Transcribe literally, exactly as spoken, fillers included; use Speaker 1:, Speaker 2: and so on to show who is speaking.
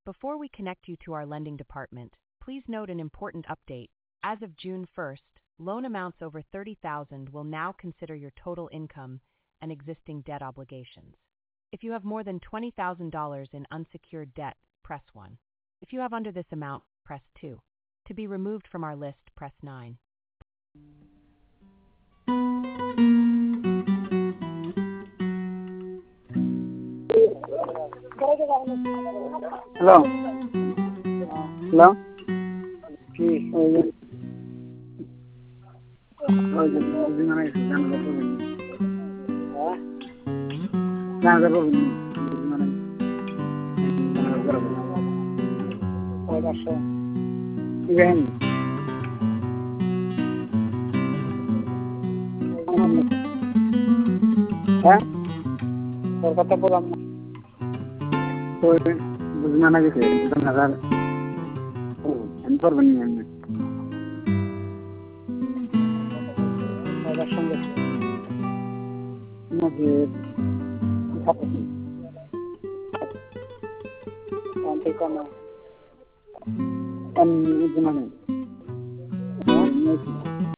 Speaker 1: Before we connect you to our lending department, please note an important update. As of June first, loan amounts over thirty thousand dollars will now consider your total income and existing debt obligations. If you have more than twenty thousand dollars in unsecured debt, press one. If you have under this amount, press two. To be removed from our list, press nine.
Speaker 2: Hello. Hello.
Speaker 3: Kolkata বললাম না
Speaker 2: তো বুঝমানা গেছে দুই হাজার আমি করবেন নি আমি
Speaker 3: দাদার সঙ্গে
Speaker 2: নাকি
Speaker 3: আনতে কোনো
Speaker 2: আমি বুঝমানা